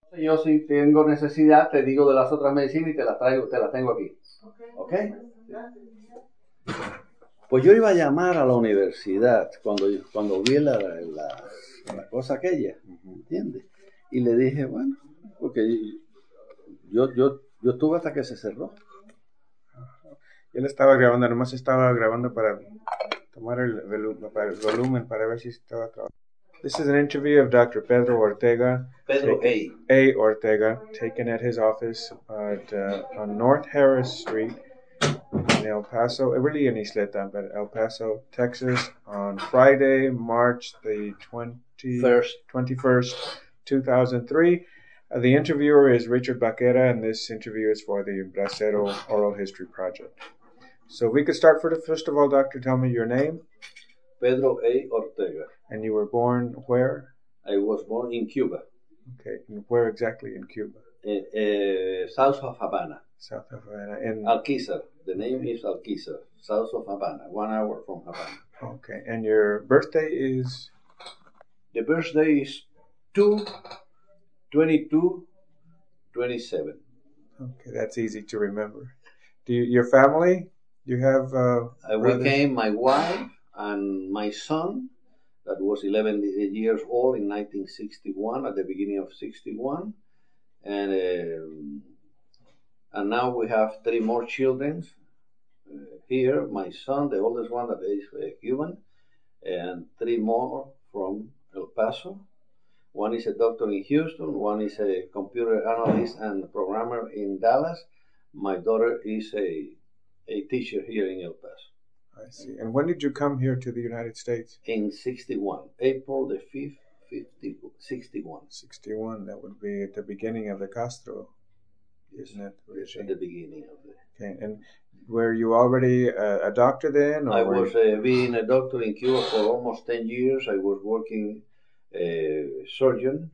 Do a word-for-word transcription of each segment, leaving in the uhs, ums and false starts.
Yo si tengo necesidad, te digo de las otras medicinas y te las traigo, te las tengo aquí. ¿Ok? Pues yo iba a llamar a la universidad cuando, cuando vi la, la, la cosa aquella, ¿entiendes? Y le dije, bueno, porque yo, yo, yo estuve hasta que se cerró. Él estaba grabando, nomás estaba grabando para tomar el, velu- para el volumen para ver si estaba trabajando. This is an interview of Doctor Pedro Ortega. Pedro taken, A. A. Ortega, taken at his office at, uh, on North Harris Street in El Paso, really in Isleta, but El Paso, Texas, on Friday, March the twentieth, twenty-first, two thousand three. Uh, the interviewer is Richard Baquera, and this interview is for the Bracero Oral History Project. So we could start for the, first of all, Doctor, tell me your name. Pedro A. Ortega. And you were born where? I was born in Cuba. Okay, and where exactly in Cuba? Uh, uh, south of Havana. South of Havana. In Alquizar. The name is Alquizar, south of Havana, one hour from Havana. Okay, and your birthday is? The birthday is two twenty-two twenty-seven. Okay, that's easy to remember. Do you, your family? Do you have? Uh, uh, we came, my wife and my son, that was eleven years old in nineteen sixty-one, at the beginning of sixty-one, and um, and now we have three more children uh, here. My son, the oldest one, that is uh, Cuban, and three more from El Paso. One is a doctor in Houston. One is a computer analyst and programmer in Dallas. My daughter is a a teacher here in El Paso. I see. And when did you come here to the United States? In sixty-one, April the fifth, sixty-one. sixty-one, that would be at the beginning of the Castro, isn't it? Yes, at the beginning of the... Okay, and were you already a, a doctor then? Or I was uh, being a doctor in Cuba for almost ten years. I was working a surgeon.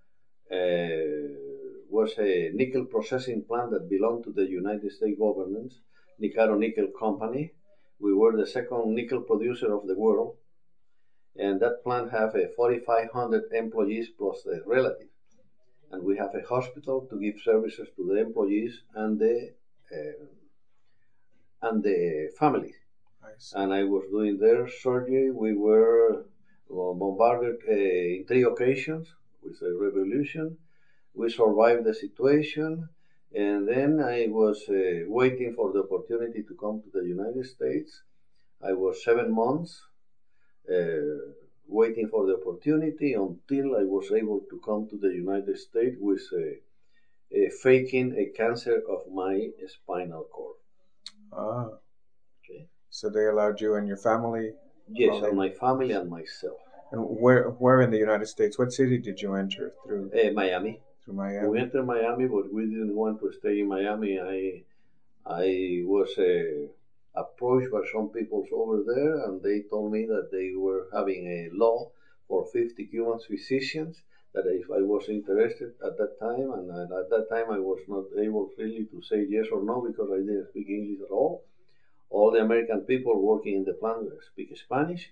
Uh, was a nickel processing plant that belonged to the United States government, Nicaro Nickel Company. We were the second nickel producer of the world, and that plant have a forty-five hundred employees plus the relatives. And we have a hospital to give services to the employees and the uh, and the families. And I was doing their surgery. We were bombarded uh, in three occasions with a revolution. We survived the situation, and then I was uh, waiting for the opportunity to come to the United States. I was seven months uh, waiting for the opportunity until I was able to come to the United States with uh, uh, faking a cancer of my spinal cord. Ah. Okay. So they allowed you and your family? Yes, and my family and myself. And where where in the United States? What city did you enter through? Uh, Miami. Through Miami. We entered Miami, but we didn't want to stay in Miami. I I was uh, approached by some people over there, and they told me that they were having a law for fifty Cuban physicians, that if I was interested at that time, and at that time I was not able really to say yes or no because I didn't speak English at all. All the American people working in the plant speak Spanish.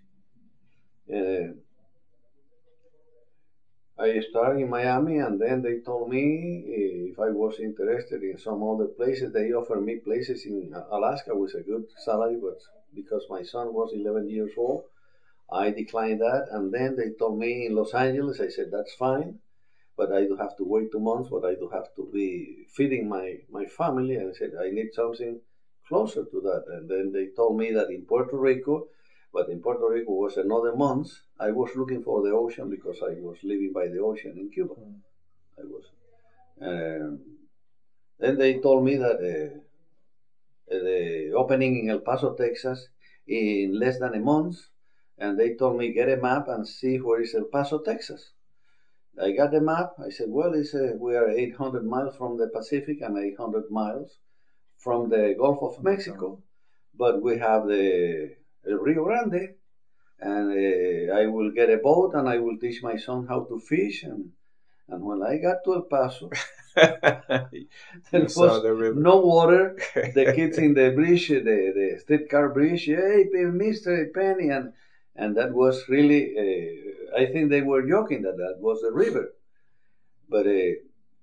Uh, I started in Miami, and then they told me if I was interested in some other places. They offered me places in Alaska with a good salary, but because my son was eleven years old, I declined that. And then they told me in Los Angeles. I said, that's fine, but I do have to wait two months, but I do have to be feeding my, my family. And I said, I need something closer to that. And then they told me that in Puerto Rico, but in Puerto Rico was another month. I was looking for the ocean because I was living by the ocean in Cuba. Mm. I was. Um, then they told me that uh, the opening in El Paso, Texas, in less than a month, and they told me get a map and see where is El Paso, Texas. I got the map. I said, well, it's a, we are eight hundred miles from the Pacific and eight hundred miles from the Gulf of Mexico, but we have the Rio Grande, and uh, I will get a boat and I will teach my son how to fish. And and when I got to El Paso, there was the no water. The kids in the bridge, the, the streetcar bridge, hey, Mister Penny, and and that was really, uh, I think they were joking that that was the river. But uh,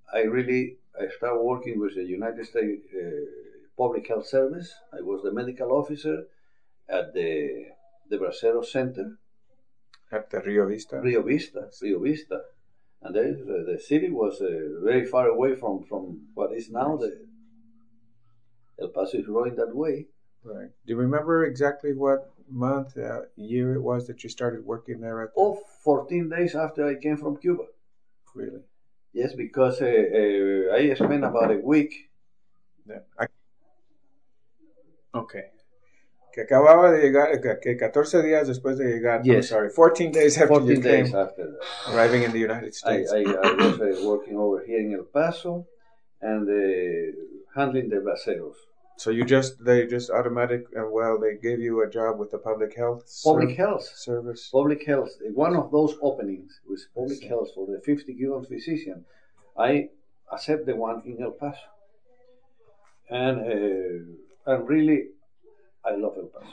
I really I started working with the United States uh, Public Health Service. I was the medical officer at the the Bracero Center, At the Rio Vista? Rio Vista, Rio Vista, and there, uh, the city was uh, very far away from, from what is now Nice. the El Paso is growing that way. Right. Do you remember exactly what month, uh, year it was that you started working there at the... Oh, fourteen days after I came from Cuba. Really? Yes, because uh, uh, I spent about a week. Yeah. I... Okay. Que acababa de llegar, que, que catorce días después de llegar, Yes. I'm sorry, fourteen days after fourteen you days came, after that. arriving in the United I, States. I, I was uh, working over here in El Paso and uh, handling the braceros. So you just, they just automatic, uh, well, they gave you a job with the public health Public serv- health. service. Public health. One of those openings was public see. health for the fifty Cuban physician. I accept the one in El Paso. And, uh, and really, I love El Paso.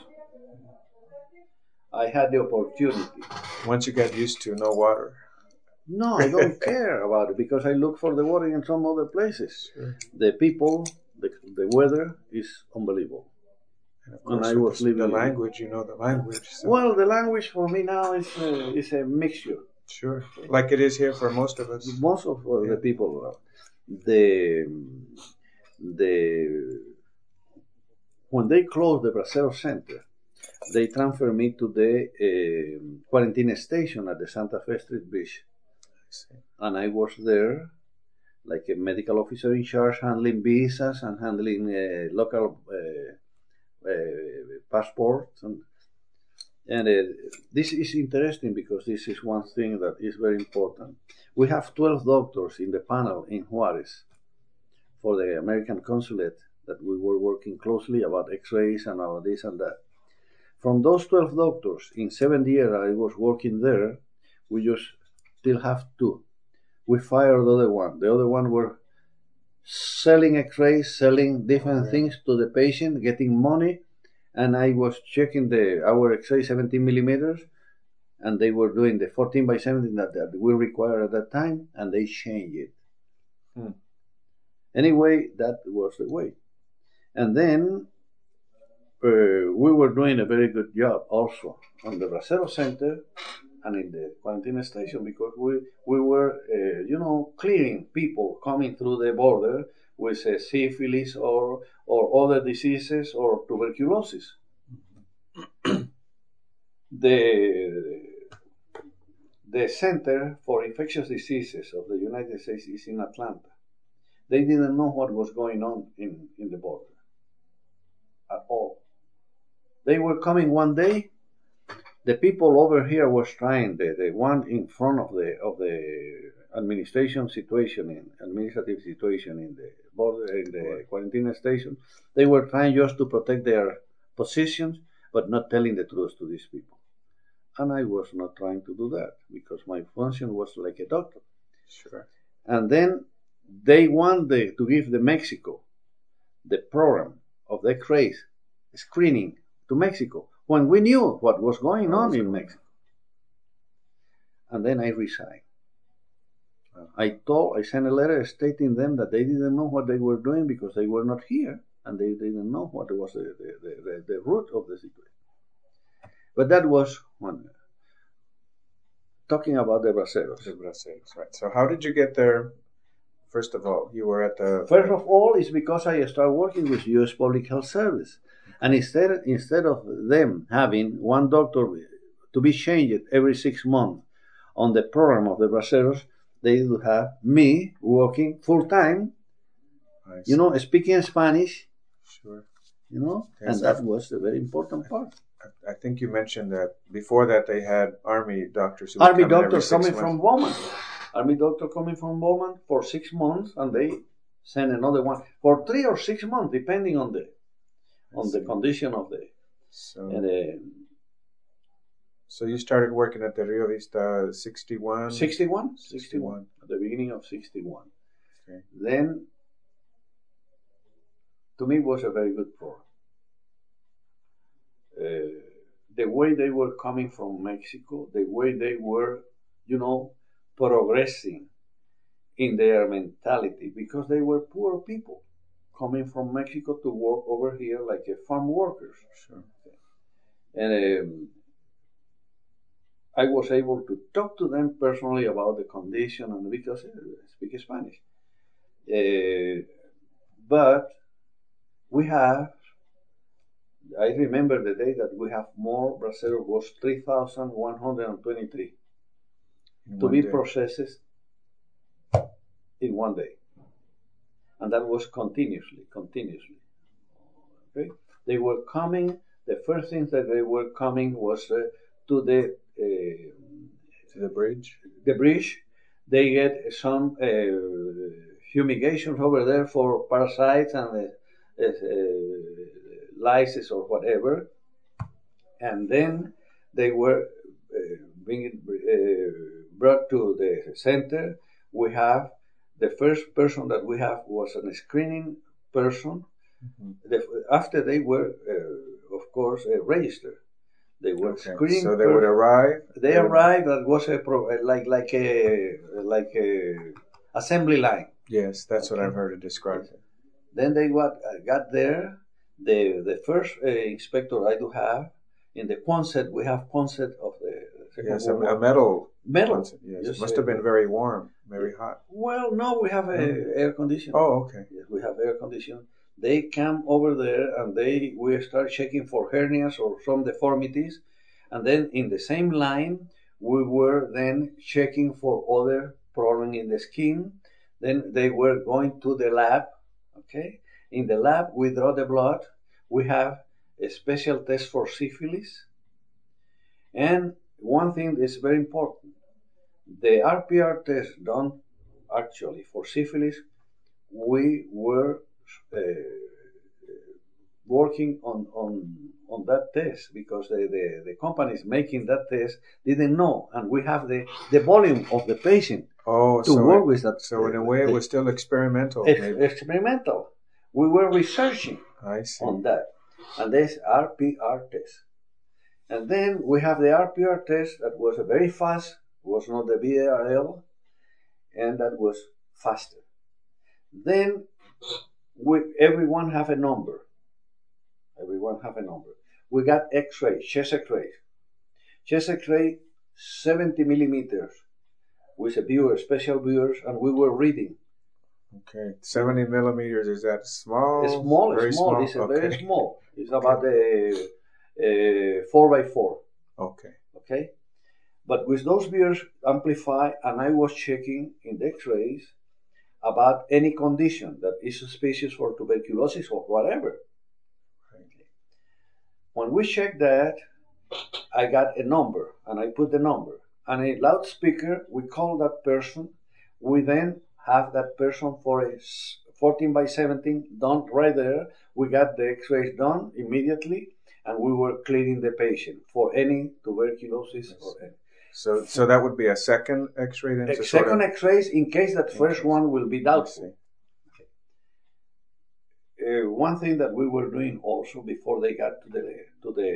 I had the opportunity. Once you get used to no water. No, I don't care about it because I look for the water in some other places. Sure. The people, the, the weather is unbelievable. And of And course, I with was the, living the in- language, you know the language. So. Well, the language for me now is uh, is a mixture. Sure. Like it is here for most of us. Most of uh, Yeah. the people, uh, the the when they closed the Bracero Center, they transferred me to the uh, quarantine station at the Santa Fe Street Bridge, I see. and I was there like a medical officer in charge, handling visas and handling uh, local uh, uh, passports. And, and uh, this is interesting because this is one thing that is very important. We have twelve doctors in the panel in Juarez for the American consulate that we were working closely about x-rays and about this and that. From those twelve doctors, in seven years I was working there, we just still have two. We fired the other one. The other one were selling x-rays, selling different Yeah. things to the patient, getting money, and I was checking the our x-ray seventeen millimeters, and they were doing the fourteen by seventeen that, that we required at that time, and they changed it. Hmm. Anyway, that was the way. And then uh, we were doing a very good job also on the Bracero Center and in the quarantine station because we, we were, uh, you know, clearing people coming through the border with uh, syphilis or, or other diseases or tuberculosis. the, the Center for Infectious Diseases of the United States is in Atlanta. They didn't know what was going on in, in the border at all. They were coming one day. The people over here was trying, the, the one in front of the of the administration situation, in administrative situation in the border, in the quarantine station, they were trying just to protect their positions, but not telling the truth to these people. And I was not trying to do that because my function was like a doctor. Sure. And then they wanted to give the Mexico the program of the X-rays screening to Mexico when we knew what was going on in Mexico. And then I resigned. I told, I sent a letter stating them that they didn't know what they were doing because they were not here and they didn't know what was the, the, the, the root of the situation. But that was one. Talking about the braceros. The braceros, right. So how did you get there? First of all, you were at the... First of all, it's because I started working with U S Public Health Service. And instead, instead of them having one doctor to be changed every six months on the program of the braceros, they would have me working full-time, you know, speaking Spanish, Sure. you know, Yes, and that was a very important part. I think you mentioned that before that they had army doctors who would Army come in every doctors six coming months. from Bowman. Army doctor coming from Bowman for six months, and they send another one for three or six months, depending on the on the condition of the. So, And, uh, so you started working at the Rio Vista sixty-one? sixty-one? sixty-one. At the beginning of sixty-one. Okay. Then, to me, it was a very good program. Uh, the way they were coming from Mexico, the way they were, you know, progressing in their mentality because they were poor people coming from Mexico to work over here like a farm workers. Sure. And um, I was able to talk to them personally about the condition, and because I speak Spanish. Uh, but we have, I remember the day that we have more braceros was three thousand one hundred twenty-three to be day. processed in one day. And that was continuously, continuously. Okay? They were coming, the first thing that they were coming was uh, to the uh, to the bridge. The bridge, they get some uh, fumigations over there for parasites and uh, uh, lices or whatever, and then they were uh, being uh, brought to the center. We have the first person that we have was a screening person. Mm-hmm. The, after they were, uh, of course, uh, registered. They were okay. screening. So they per- would arrive. They, they arrived. That was a pro, like like a like a assembly line. Yes, that's okay. What I've heard it described. Then they got got there. The the first uh, inspector I do have in the Quonset, we have Quonset of the second yes, World a, a metal metal. Quonset, yes, just, must have been very warm, very hot. Well, no, we have a mm. air conditioning. Oh, okay. Yes, we have air conditioning. They come over there and they we start checking for hernias or some deformities, and then in the same line we were then checking for other problems in the skin. Then they were going to the lab. Okay, in the lab we draw the blood. We have a special test for syphilis, and one thing that is very important: the R P R test done actually for syphilis, we were Uh, working on, on on that test because the, the, the companies making that test didn't know, and we have the, the volume of the patient oh, to so work it, with that. So in a way it was still experimental. Ex- experimental. We were researching I see. on that. And this R P R test. And then we have the R P R test that was very fast, was not the V A R L, and that was faster. Then We, everyone have a number. Everyone have a number. We got X-ray, chest X-ray. Chest X-ray, seventy millimeters with a viewer, special viewers, and we were reading. Okay, seventy millimeters, is that small? It's small, very small. small. It's a okay. very small. It's about a, a four by four. Okay. Okay. But with those viewers amplify, and I was checking in the X-rays about any condition that is suspicious for tuberculosis or whatever. Right. When we check that, I got a number, and I put the number. And a loudspeaker, we call that person. We then have that person for a fourteen by seventeen done right there. We got the X-rays done immediately, and we were clearing the patient for any tuberculosis yes. or any. So, so that would be a second X-ray then. A second sort of... X-rays in case that first one will be doubtful. Okay. Uh, one thing that we were doing also before they got to the to the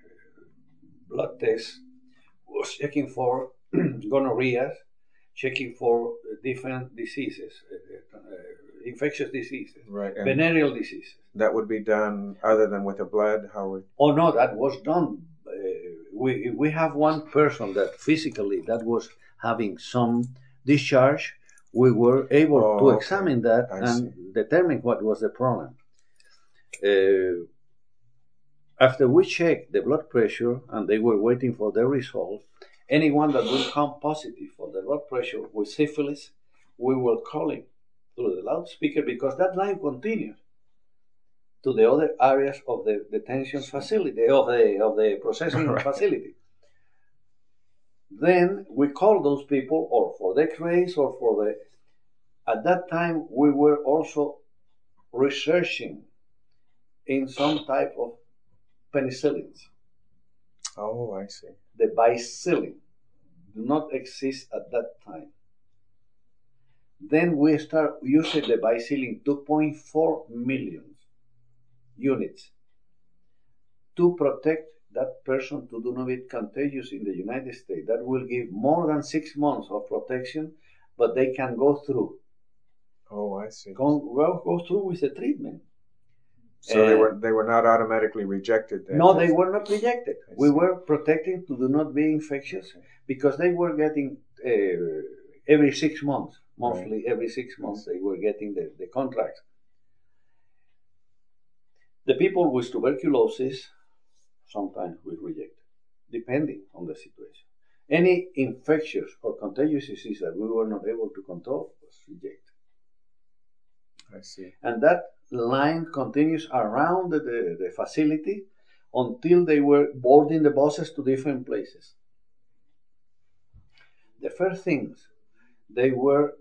blood test was checking for gonorrhea, checking for different diseases, uh, uh, infectious diseases, right, venereal diseases. That would be done other than with the blood. How would? Oh no, that was done. We we have one person that physically that was having some discharge. We were able oh, to okay. examine that I and see. determine what was the problem. Uh, after we checked the blood pressure and they were waiting for the result, anyone that would come positive for the blood pressure with syphilis, we were calling through the loudspeaker because that line continues to the other areas of the detention facility, of the of the processing right. facility. Then we call those people, or for the X-rays, or for the. At that time, we were also researching in some type of penicillins. Oh, I see. The bicillin do not exist at that time. Then we start using the bicillin two point four million units to protect that person to do not be contagious in the United States. That will give more than six months of protection, but they can go through. Oh, I see. Go, go, go through with the treatment. So they And- were they were not automatically rejected then? No, they were not rejected. I We see. were protecting to do not be infectious Okay. because they were getting uh, every six months, monthly, every six months, they were getting the, the contracts. The people with tuberculosis, sometimes we reject, depending on the situation. Any infectious or contagious disease that we were not able to control was rejected. I see. And that line continues around the, the, the facility until they were boarding the buses to different places. The first things they were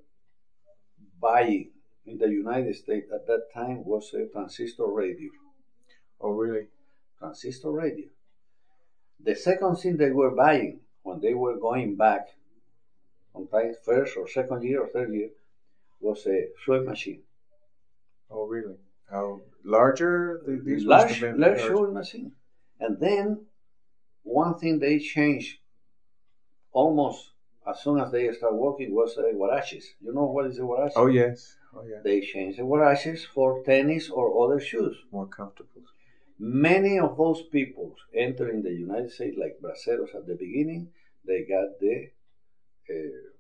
buying in the United States at that time was a transistor radio. Oh, really? Transistor radio. The second thing they were buying when they were going back, sometimes first or second year or third year, was a sewing machine. Oh, really? How larger? Th- These must Large, have been large large. sewing machine. And then one thing they changed almost as soon as they start working was uh, huaraches. You know what is a huarache? Oh, yes. Oh, yeah. They changed the huaraches for tennis or other shoes. More comfortable. Many of those people entering the United States, like braceros at the beginning, they got the uh,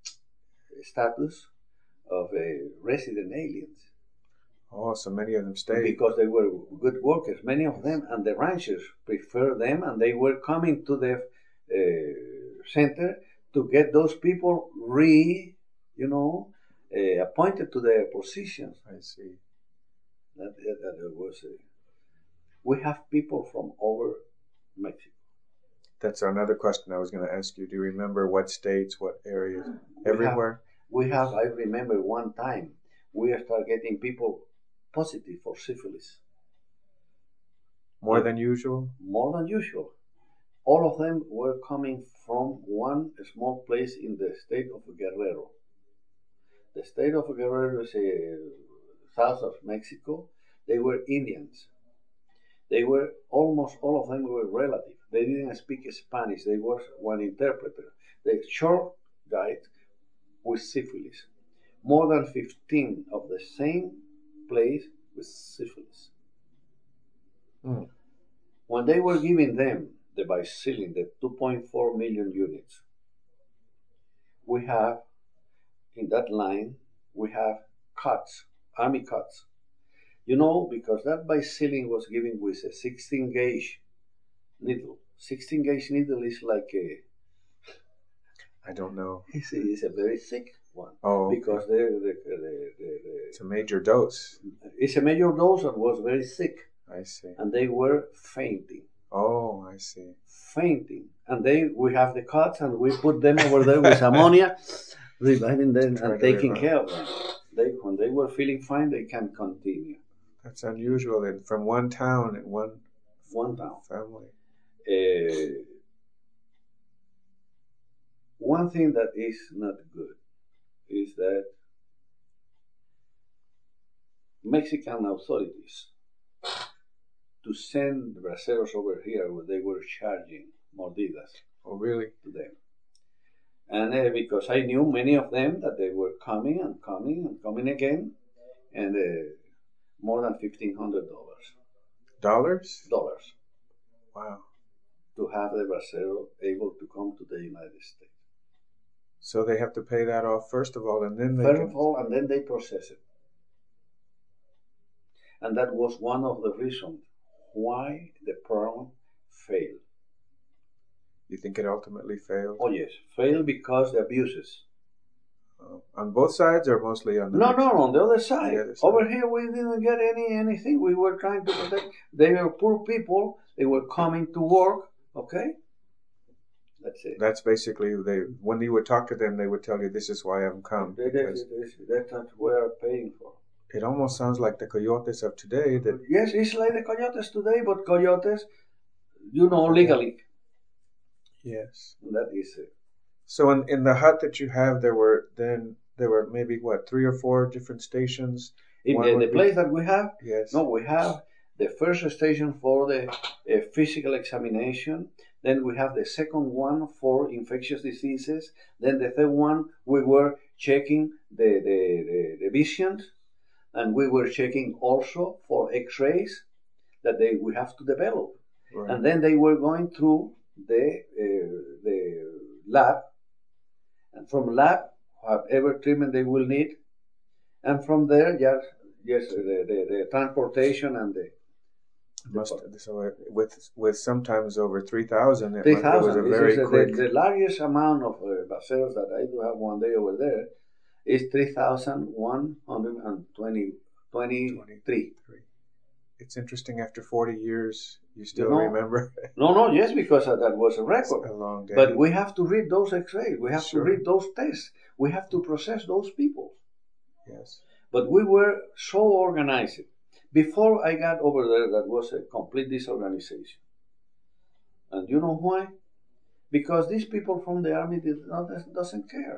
status of uh, resident aliens Oh, so many of them stayed. because they were good workers. Many of them, and the ranchers prefer them, and they were coming to the uh, center to get those people re, you know, uh, appointed to their positions. I see. That, that, that was. Uh, we have people from over Mexico. That's another question I was going to ask you. Do you remember what states, what areas? We Everywhere? We have, I remember one time, we started getting people positive for syphilis, More than usual? more than usual. All of them were coming from one small place in the state of Guerrero. The state of Guerrero is uh, south of Mexico. They were Indians. They were, almost all of them were relative. They didn't speak Spanish. They were one interpreter. The short guide with syphilis. More than fifteen of the same place with syphilis. Hmm. When they were giving them the bicillin, the two point four million units, we have, in that line, we have cuts, army cuts. You know, because that bicillin was given with a sixteen gauge needle. sixteen gauge needle is like a, I don't know. it's a, it's a very thick one. Oh, Because the, the, the, the, it's a major dose. the, it's a major dose and was very thick. I see. And they were fainting. Oh, I see. Fainting. And they, we have the cuts and we put them over there with ammonia, reviving them Try and to taking revive. care of them. They, when they were feeling fine, they can continue. That's unusual. And from one town and one One town. family. Uh, one thing that is not good is that Mexican authorities to send braceros over here where they were charging mordidas Oh, really? to them. And uh, because I knew many of them that they were coming and coming and coming again, and uh, more than fifteen hundred dollars Dollars? dollars Wow. to have the bracero able to come to the United States. So they have to pay that off first of all, and then they First can... of all, and then they process it. And that was one of the reasons why the program failed. You think it ultimately failed? Oh yes, failed because the abuses. Uh, on both sides or mostly on the No, Mexican? no, on the other side. The other side. Over here, we didn't get any anything. We were trying to protect. They were poor people. They were coming to work. Okay, that's it. That's basically, they. when you would talk to them, they would tell you, this is why I've come. That- Because that- that- That's what we are paying for. it almost sounds like the coyotes of today that... Yes, it's like the coyotes today, but coyotes, you know, legally. Yes. That is it. So in, in the hut that you have, there were then, there were maybe, what, three or four different stations? In One the, would the be- place that we have, Yes. no, we have the first station for the uh, physical examination. Then we have the second one for infectious diseases. Then the third one, we were checking the, the, the, the visions, and we were checking also for X-rays that they we have to develop. Right. And then they were going through the uh, the lab, and from lab, whatever treatment they will need, and from there, yes, yes, the, the, the transportation and the must so with with sometimes over three thousand. Three thousand. It was a this very is quick. The, the largest amount of uh, braceros that I do have one day over there is three thousand one hundred and twenty twenty-three. It's interesting. After forty years, you still you know, remember. No, no, yes, because that was a record. It's a long day. But we have to read those X-rays. We have Sure. to read those tests. We have to process those people. Yes. But we were so organized. Before I got over there, that was a complete disorganization. And you know why? Because these people from the army did not, doesn't care.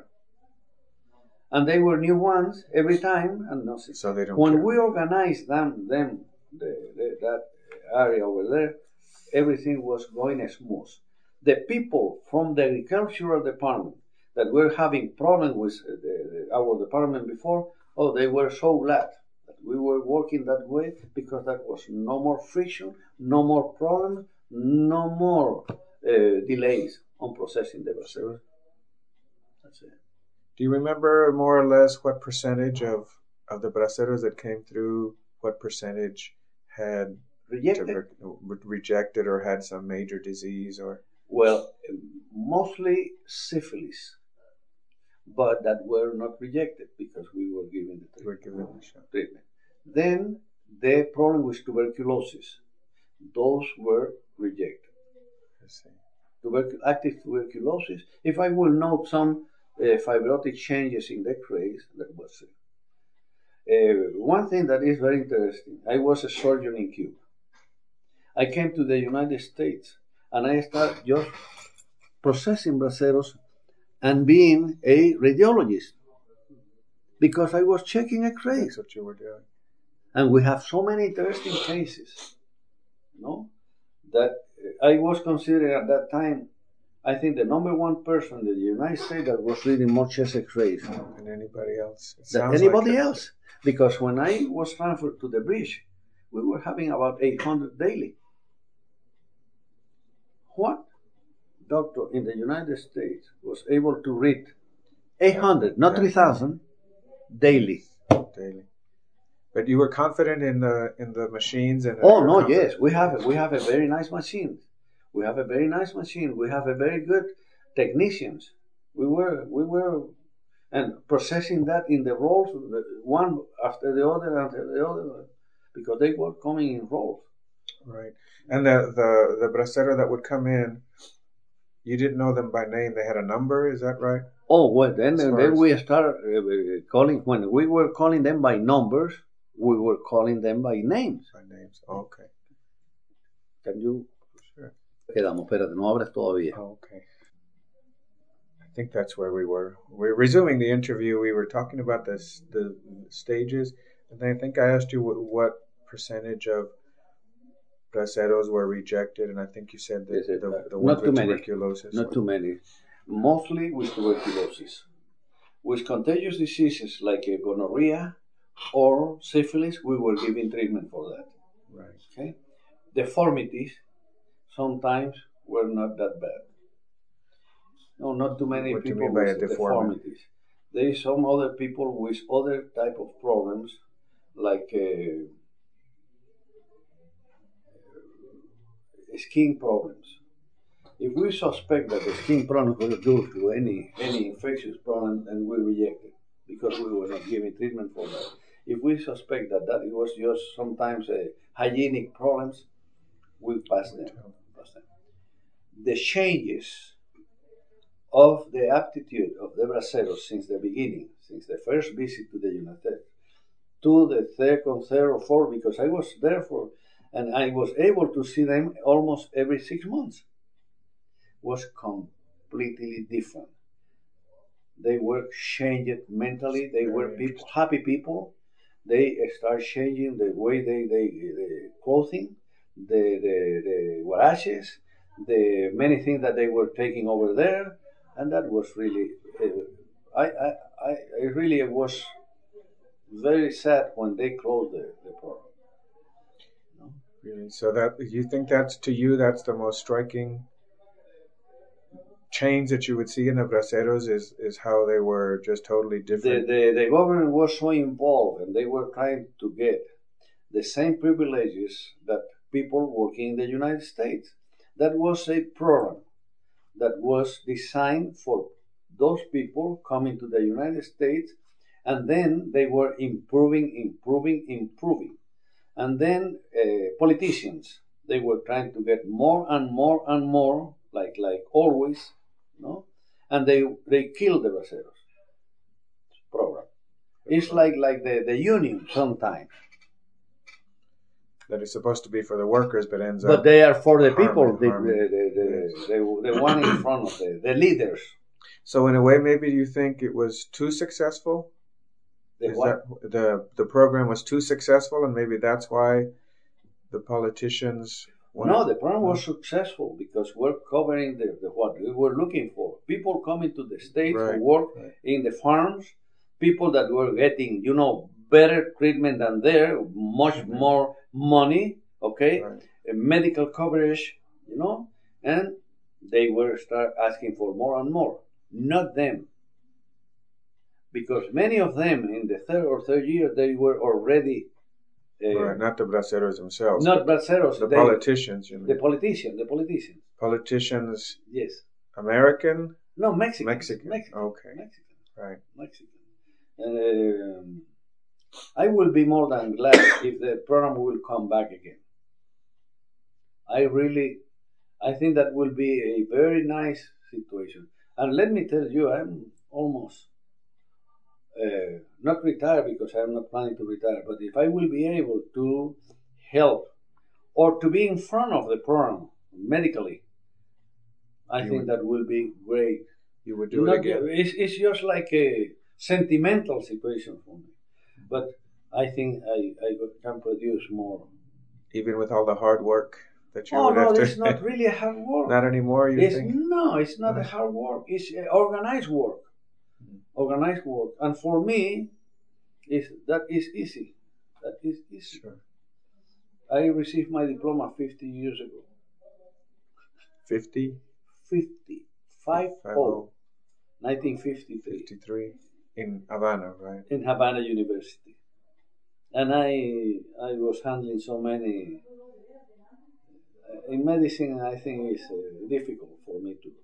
And they were new ones every time. And nothing. So they don't When care. we organized them, them the, the, that area over there, everything was going smooth. The people from the agricultural department that were having problems with the, the, our department before, oh, they were so glad that we were working that way, because that was no more friction, no more problems, no more uh, delays on processing the braceros. That's it. Do you remember more or less what percentage of, of the braceros that came through, what percentage had Rejected? tuber- rejected or had some major disease? Or Well, mostly syphilis, but that were not rejected because we were given the were given the shot. treatment. Then the problem with tuberculosis, those were rejected. I see. Tuberc- active tuberculosis, if I will note some uh, fibrotic changes in the X-rays, that was it. Uh, one thing that is very interesting, I was a surgeon in Cuba. I came to the United States and I started just processing braceros and being a radiologist because I was checking X-rays. That's what you were doing. And we have so many interesting cases, you know, that I was considered at that time, I think, the number one person in the United States that was reading more chest X-rays than anybody else. Than anybody like else. Because when I was transferred to the bridge, we were having about eight hundred daily. What doctor in the United States was able to read eight hundred, not three thousand, daily? Daily. But you were confident in the in the machines and. Oh no, confident? Yes, we have we have a very nice machine. We have a very nice machine. We have a very good technicians. We were we were, and processing that in the rolls, one after the other after the other, because they were coming in rolls. Right, and the the the bracero that would come in, you didn't know them by name. They had a number. Is that right? Oh well, then then we started uh, calling when we were calling them by numbers. We were calling them by names. By names. Okay. Can you? Sure. Quedamos, espérate, no abres todavía. Oh, okay. I think that's where we were. We're resuming the interview. We were talking about this, the stages, and I think I asked you what, what percentage of braceros were rejected, and I think you said that the, the, the ones with tuberculosis. Not too many. Mostly with tuberculosis. With contagious diseases like uh, gonorrhea or syphilis, we were giving treatment for that. Right. Okay. Deformities sometimes were not that bad. No, not too many what people do you mean by with a deformity? deformities. There is some other people with other type of problems, like uh, skin problems. If we suspect that the skin problem was due to any any infectious problem, then we reject it because we were not giving treatment for that. If we suspect that, that it was just sometimes a hygienic problems, we pass them. pass them. The changes of the aptitude of the braceros since the beginning, since the first visit to the United States, to the second, third, or fourth, because I was there for, and I was able to see them almost every six months, was completely different. They were changed mentally. They were people, happy people. They start changing the way they, they the clothing, the, the, the huaraches, the many things that they were taking over there. And that was really, uh, I, I, I I really was very sad when they closed the, the program. You know? Really. So that you think that's to you that's the most striking change that you would see in the braceros is is how they were just totally The, different. the, the government was so involved and they were trying to get the same privileges that people working in the United States. That was a program that was designed for those people coming to the United States, and then they were improving, improving, improving. And then uh, politicians, they were trying to get more and more and more, like like always, you know, and they they killed the Braceros program. It's like like the, the union sometimes. That is supposed to be for the workers, but ends But up. they are for the harming- people, the, harming. the, the, the, the, the one in front of the, the leaders. So in a way, maybe you think it was too successful. The Is what? that the the program was too successful, and maybe that's why the politicians wanted. No, the program was successful because we're covering the, the what we were looking for. People coming to the States Right, who work right. in the farms, people that were getting, you know, better treatment than there, much Mhm. more money, okay, Right. uh, medical coverage, you know, and they were start asking for more and more. Not them. Because many of them in the third or third year they were already uh, Right, not the braceros themselves. not but braceros, the they, politicians, you the mean. politician, the politicians. Politicians, Yes. American, No, Mexican. Mexican. Mexican. Okay, Mexican. right. Mexican. And um, I will be more than glad if the program will come back again. I really, I think that will be a very nice situation. And let me tell you, I'm almost uh, not retired because I'm not planning to retire, but if I will be able to help or to be in front of the program medically, I You think would- that will be great. You would do Not- it again. It's, it's just like a sentimental situation for me, but I think I, I can produce more. Even with all the hard work that you Oh would no, have to. it's not really hard work. Not anymore, you It's think? no, it's not a Uh-huh. hard work. It's uh, organized work. Mhm. Organized work, and for me, is that is easy. That is easy. Sure. I received my diploma fifty years ago. Fifty, Fifty, five five oh, oh, nineteen fifty-three, fifty-three in Havana, right? in Havana University, and I I was handling so many. uh, In medicine, I think it's uh, difficult for me to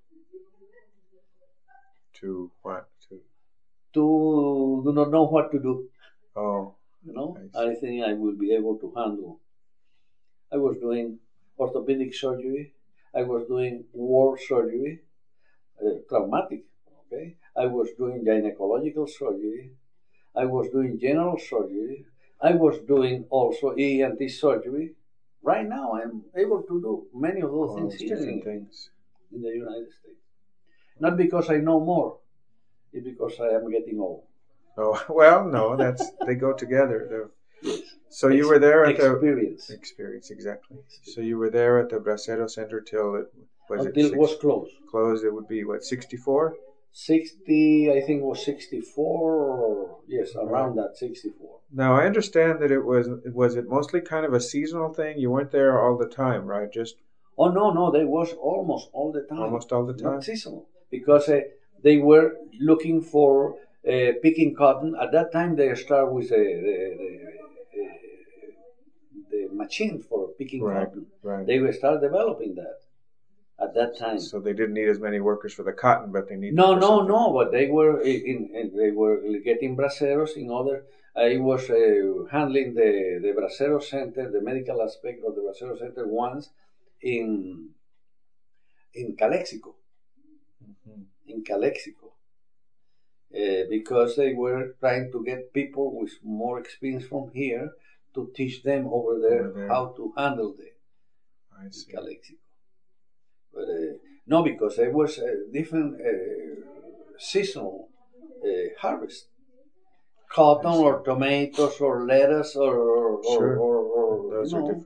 To what? To to do not know what to do. oh, You know, I I think I will be able to handle. I was doing orthopedic surgery. I was doing war surgery, uh, traumatic. Okay, I was doing gynecological surgery. I was doing general surgery. I was doing also E N T surgery. Right now, I'm able to do many of those all things those here different in, things. in the United States. Not because I know more, it's because I am getting old. Oh well, no, that's they go together. They're- Yes. So you were there at the experience experience exactly. So you were there at the Bracero Center till it was until it it was six, closed. closed. It would be what sixty-four. sixty, I think it was sixty-four. Yes, around that sixty-four. Now I understand that it was was it mostly kind of a seasonal thing. You weren't there all the time, right? Just Oh no, no, they was almost all the time. almost all the time. Not seasonal because uh, they were looking for uh, picking cotton. At that time, they start with the the, the, the machine for picking Right, cotton. right. They will start developing that at that time. So they didn't need as many workers for the cotton, but they needed No, for no, something. no. But they were in, in they were getting braceros in other. I was uh, handling the the Bracero Center, the medical aspect of the Bracero Center once in in Calexico, Mhm. in Calexico, uh, because they were trying to get people with more experience from here to teach them over there, Over there. how to handle the I see. Calexico. But uh, no, because there was a different uh, seasonal uh, harvest. Cotton I see. or tomatoes or lettuce or or, Sure. or, or Those you are know, different.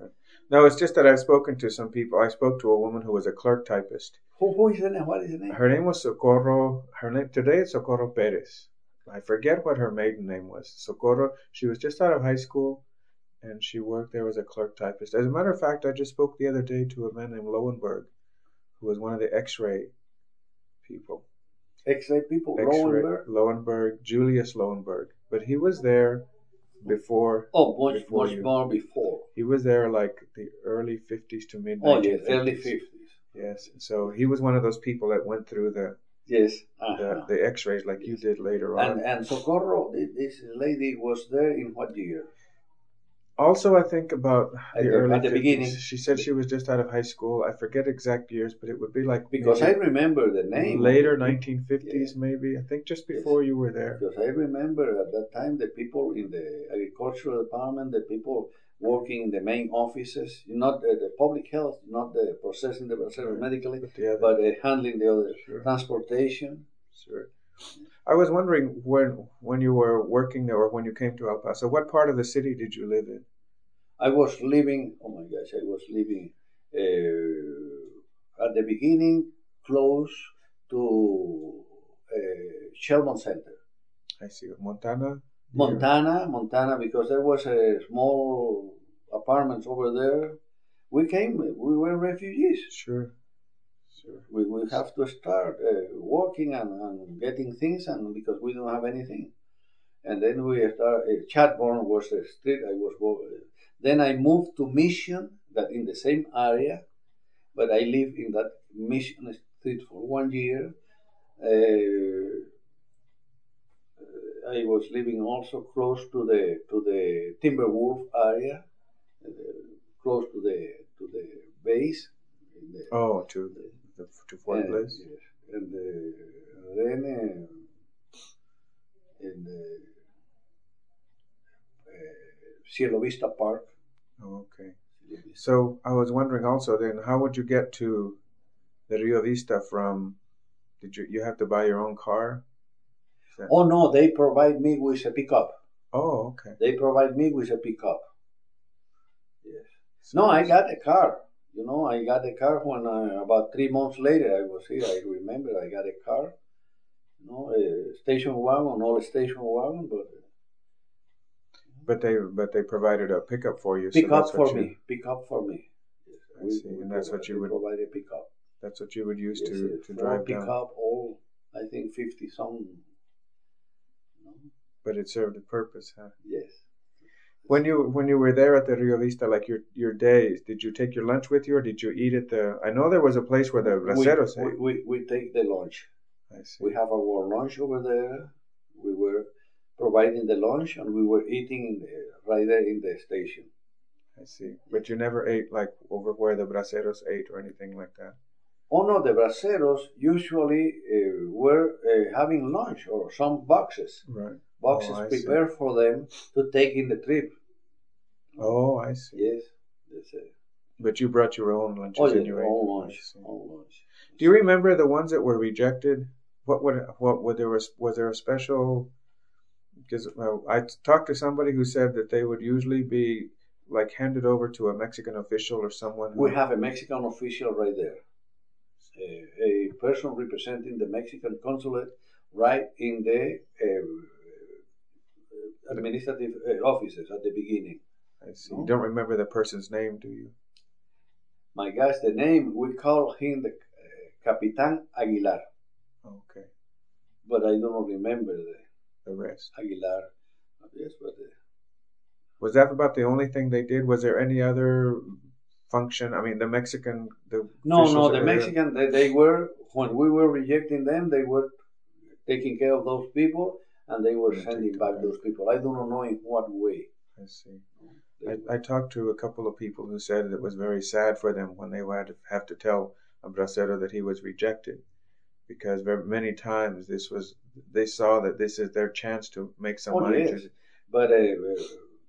No, it's just that I've spoken to some people. I spoke to a woman who was a clerk typist. Who, who is the name? What is the name? Her name was Socorro. Her name today is Socorro Perez. I forget what her maiden name was. Socorro. She was just out of high school, and she worked there as a clerk typist. As a matter of fact, I just spoke the other day to a man named Lowenberg, who was one of the X-ray people. X-ray people, X-ray, Lowenberg? Lowenberg, Julius Lowenberg. But he was there before. Oh, much, before much you. more before. He was there like the early fifties to mid Oh, nineteen yes, fifties. early fifties. Yes, so he was one of those people that went through the Yes. the, Uh-huh. the X-rays like you did later on. And, and Socorro, this lady was there in what year? Also, I think about At the the- early at the fifties. beginning. She said she was just out of high school. I forget exact years, but it would be like Because I maybe remember the name. later of the people. nineteen fifties, Yeah. maybe. I think just before you were there. Because I remember at that time the people in the agricultural department, the people working in the main offices, not the, the public health, not the processing the process Right. medically, But the other, but uh, handling the other Sure. transportation. Sure. I was wondering when when you were working there or when you came to El Paso, what part of the city did you live in? I was living. Oh my gosh, I was living uh, at the beginning close to uh, Shelburne Center. I see. Montana? Montana, Montana, because there was a small apartments over there. We came, we were refugees. Sure. Sure. We we have to start uh, working and, and getting things, and because we don't have anything. And then we start. Uh, Chatburn was the street I was working. Then I moved to Mission, that in the same area, but I lived in that Mission street for one year. Uh, I was living also close to the to the Timberwolf area, uh, close to the to the base. The, Oh, to the to Fort and, Bliss. Yes, and uh, then uh, in the uh, Cielo Vista Park. Oh, okay. So I was wondering also then, how would you get to the Rio Vista from? Did you you have to buy your own car? That... Oh no, they provide me with a pickup. Oh, okay. They provide me with a pickup. Yes. No, I got a car. You know, I got a car when I, about three months later I was here. I remember I got a car. You know, a station wagon, not a station wagon, but. But they but they provided a pickup for you. Pick so up for you, me. Pick up for me. Yes, I we, see, we and that's provide, what you would provide a pickup. That's what you would use Yes, to yes, to for drive pick down. up all. I think fifty some. No? But it served a purpose, huh? Yes. When you when you were there at the Rio Vista, like your your days, did you take your lunch with you, or did you eat at the? I know there was a place where the braceros we, ate. we, we, we take the lunch. I see. We have our lunch over there. We were providing the lunch, and we were eating in the, right there in the station. I see. But you never ate like over where the braceros ate or anything like that. Oh no, the braceros usually uh, were uh, having lunch or some boxes. Right. Boxes Oh, I prepared see. for them to take in the trip. Oh, I see. Yes, that's it. But you brought your own lunches Oh, yeah, and you ate. own I lunch, see. own lunch. Do you remember the ones that were rejected? What would what would there was was there a special? Because uh, I talked to somebody who said that they would usually be like handed over to a Mexican official or someone. Who, We have a Mexican official right there, a, a person representing the Mexican consulate right in the uh, administrative uh, offices at the beginning. I see. No? You don't remember the person's name, do you? My gosh, the name, we call him the uh, Capitan Aguilar, Okay. but I don't remember the The rest. Aguilar. Yes, but uh, Was that about the only thing they did? Was there any other function? I mean, the Mexican, the no, officials no, that the were there- Mexican, they, they were, when we were rejecting them, they were taking care of those people, and they were Yeah, sending take them back back. those people. I do not know in what way. I see. They I, I talked to a couple of people who said it was very sad for them when they had to have to tell a bracero that he was rejected, because very many times this was they saw that this is their chance to make some Oh, money. yes. To, But uh,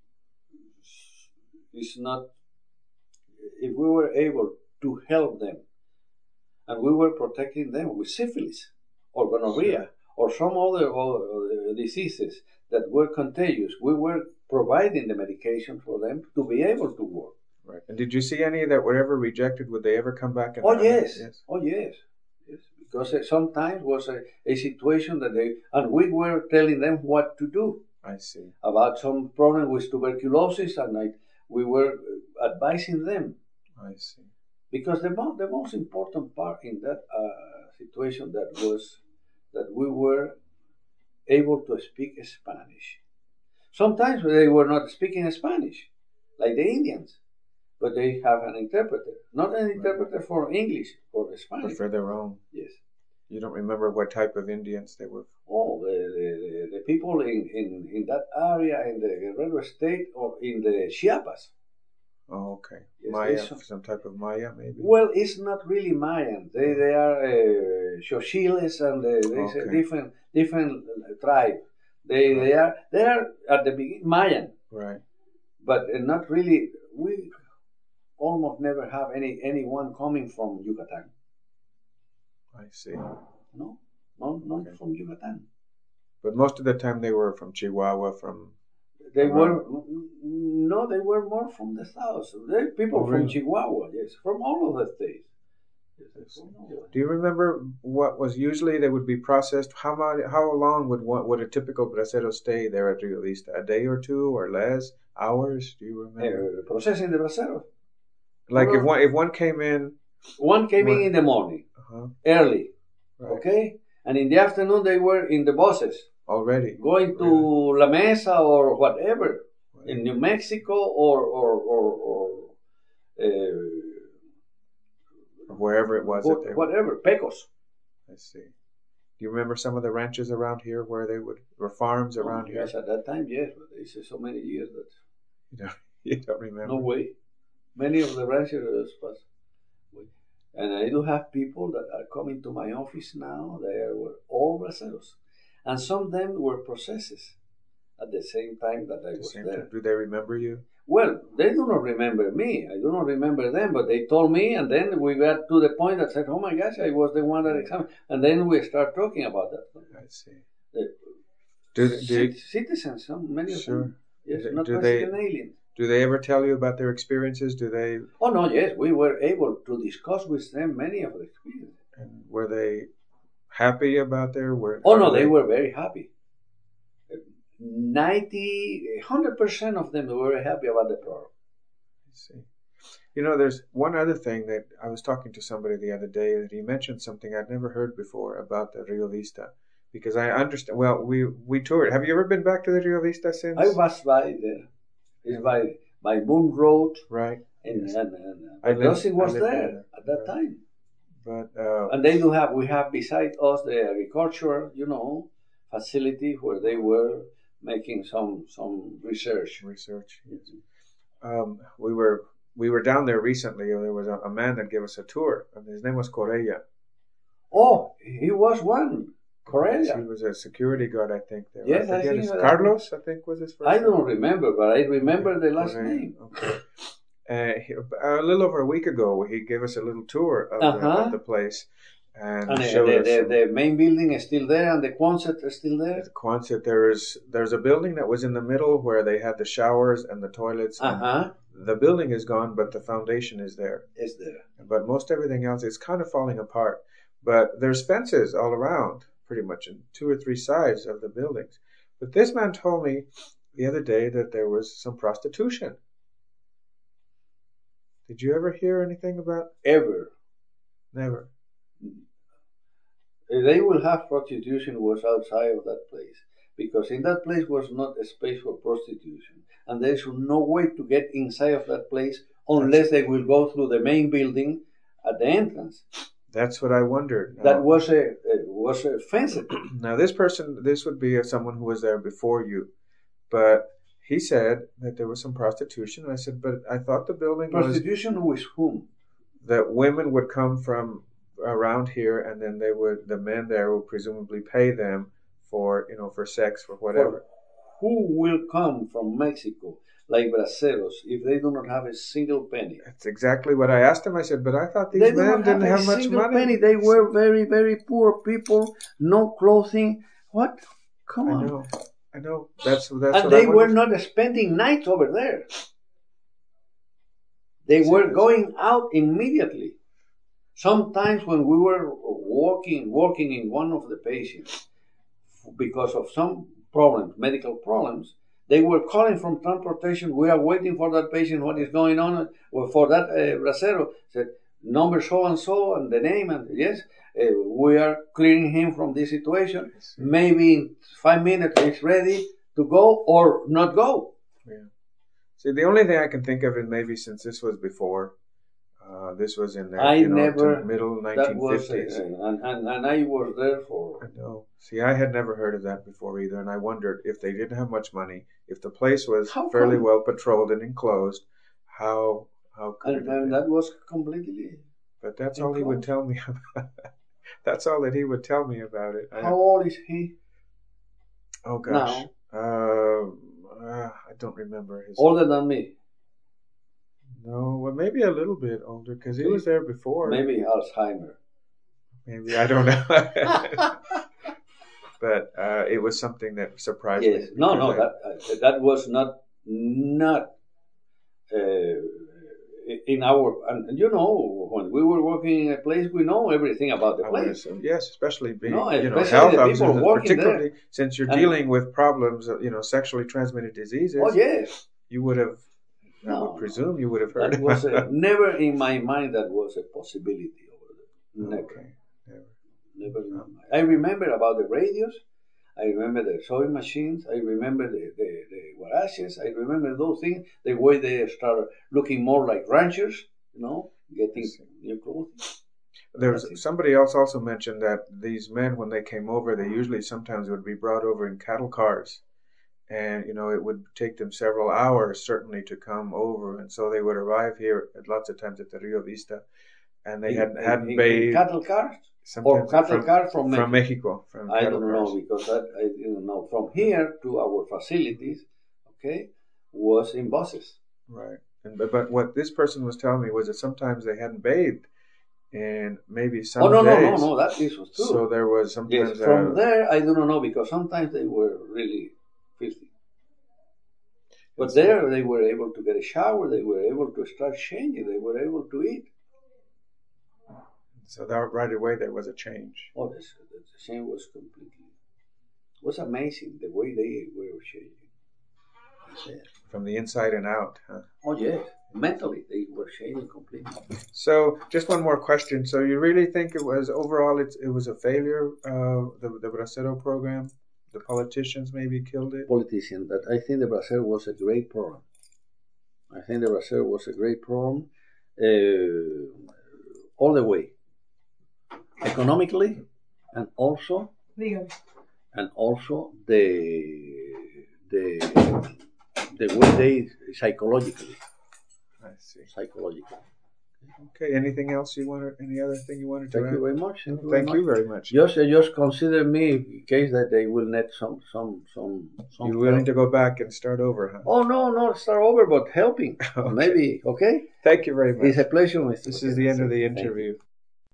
it's not. If we were able to help them, and we were protecting them with syphilis or gonorrhea or some other, other diseases that were contagious, we were providing the medication for them to be able to work. Right. And did you see any that were ever rejected? Would they ever come back? And Oh yes. yes, oh yes, yes. Because uh, sometimes was a, a situation that they and we were telling them what to do. I see. About some problem with tuberculosis, and I, we were advising them. I see. Because the most the most important part in that uh, situation that was that we were able to speak Spanish. Sometimes they were not speaking Spanish, like the Indians. But they have an interpreter. Not an interpreter for English, for Spanish. But for their own. Yes. You don't remember what type of Indians they were? Oh, the, the, the people in, in, in that area, in the Guerrero State, or in the Chiapas. Oh, okay. Yes, Maya, some, some type of Maya, maybe? Well, it's not really Mayan. They they are uh, Xochiles, and uh, they okay. say different different tribe. They right. they are they are at the beginning Mayan. Right. But uh, not really. We almost never have any anyone coming from Yucatan. I see. No, no, not okay. from Yucatan. But most of the time they were from Chihuahua, from. They were no, they were more from the south. There are people oh, from really? Chihuahua, yes, from all of the states. Yes, do you remember what was usually they would be processed? How much, how long would one, would a typical bracero stay there at Rio Vista? A day or two or less? Hours? Do you remember? Uh, processing the bracero. Like well, if one if one came in, one came one, in in the morning, uh-huh. early, right. okay, and in the afternoon they were in the buses already going to really? La Mesa or whatever right. in New Mexico or or or, or uh, wherever it was. Or, whatever, Pecos. I see. Do you remember some of the ranches around here where they would, or farms around oh, here? Yes, at that time, yes, but it's so many years that you don't, you don't remember. No way. Many of the ranchers passed away. And I do have people that are coming to my office now. They were all braceros, and some of them were processes at the same time that I was there. Time. Do they remember you? Well, they do not remember me. I do not remember them, but they told me, and then we got to the point that said, "Oh my gosh, I was the one that examined," and then we start talking about that. I see. The, do, do c- citizens, some many of sure. them, yes, do, not do they, aliens. Do they ever tell you about their experiences? Do they? Oh no, yes, we were able to discuss with them many of the experiences. And were they happy about their work? Oh no, they, they were very happy. ninety, one hundred percent of them were very happy about the program. I see. You know, there's one other thing that I was talking to somebody the other day that he mentioned something I'd never heard before about the Rio Vista. Because I understand, well, we, we toured. Have you ever been back to the Rio Vista since? I was by there. It's by, by Moon Road. Right. And, yes. and, and, and Nursing was there, there at that right. time. But, uh, and they do have, we have beside us the agriculture, you know, facility where they were making some some research. Research. Yes. Um, we were we were down there recently. There was a, a man that gave us a tour, and his name was Corella. Oh, he was one. Corella. Yes, he was a security guard, I think. There. Yes, I, I think Carlos, I think was his first. I don't remember, but I remember okay. the last Corella. name. Okay. Uh, he, a little over a week ago, he gave us a little tour of, uh-huh. the, of the place. And, and showed the, us the, the main building is still there, and the Quonset is still there. The Quonset, there is there's a building that was in the middle where they had the showers and the toilets. Uh-huh. The building is gone, but the foundation is there. Is there. But most everything else is kind of falling apart. But there's fences all around, pretty much in two or three sides of the buildings. But this man told me the other day that there was some prostitution. Did you ever hear anything about? Ever. Never. They will have prostitution was outside of that place, because in that place was not a space for prostitution, and there is no way to get inside of that place unless they will go through the main building at the entrance. That's what I wondered. That now, was a, a was a fence. Now this person, this would be someone who was there before you, but he said that there was some prostitution, and I said, but I thought the building prostitution was, with whom? That women would come from around here, and then they would the men there would presumably pay them for you know for sex, for whatever. For who will come from Mexico like braceros if they do not have a single penny? That's exactly what I asked him. I said, but I thought these they men didn't have, have much single money. Penny. They were very very poor people, no clothing. What? Come on. I know. I know. That's that's. And what they I were not spending nights over there. They were Yes. going out immediately. Sometimes when we were walking, working in one of the patients, because of some problems, medical problems, they were calling from transportation. We are waiting for that patient. What is going on? Or for that uh, bracero, said number so and so and the name, and yes, uh, we are clearing him from this situation. Maybe in five minutes he's ready to go or not go. Yeah. See, the only thing I can think of is maybe since this was before, uh, this was in the I you know, never- to middle That nineteen was, uh, fifties. and, and and I was there for. I know. See, I had never heard of that before either, and I wondered if they didn't have much money, if the place was How fairly come? well patrolled and enclosed, how how could And, it have and been? that was completely. But that's all he would tell me about. That's all that he would tell me about it. I, How old is he oh gosh, now? uh, uh, I don't remember his. Older than me. No, well, maybe a little bit older because he Okay. was there before. Maybe Alzheimer. Maybe I don't know. But uh, it was something that surprised me. Yes. No, no, because I- that uh, that was not not uh, in our. And you know, when we were working in a place, we know everything about the I would place. assume, yes, especially being, No, you know, especially health the officers, people working particularly since you're And- dealing with problems, of, you know, sexually transmitted diseases. Oh yes, You would have, I No, would presume, you would have heard. that was a, never in my mind. That was a possibility over there. Never. Okay, never. Never in my mind. I remember about the radios. I remember the sewing machines. I remember the, the, the garages. I remember those things. The way they started looking more like ranchers, you know, getting new clothes. There was That's it. somebody else also mentioned that these men, when they came over, they usually sometimes would be brought over in cattle cars, and you know it would take them several hours certainly to come over, and so they would arrive here at lots of times at the Rio Vista, and they In- hadn't in- hadn't in bathed. cattle cars or Sometimes cattle from, cars from, from Mexico. Mexico, from I cattle don't cars. know because that, I didn't know. From here to our facilities, okay, was in buses. Right. And but, but what this person was telling me was that sometimes they hadn't bathed in maybe some Oh no, no, days. no, no, that this was true. So there was sometimes Yes, from uh, there I do not know because sometimes they were really filthy. But And so- there they were able to get a shower, they were able to start changing, they were able to eat. so that right away there was a change. Oh, the, the change was completely. It was amazing the way they were changing. Yeah. From the inside and out. Huh? Oh yes, mentally they were changing completely. So just one more question. So you really think it was overall it, it was a failure, uh, the the Bracero program? The politicians maybe killed it? Politician, that I think the Brazil was a great program. I think the Brazil was a great program uh, all the way, economically, and also Dígame. and also the the the way they psychologically I see. psychologically. Okay, anything else you wanted, any other thing you wanted to Thank add? you very much. Thank you, Thank very you much. very much. Just uh, just consider me in case that they will need some some some. some You're willing help. to go back and start over, huh? Oh no, no, start over, but helping Okay. maybe. Okay, Thank you very much. it's a pleasure, Mister This is the end of the Thank you. interview.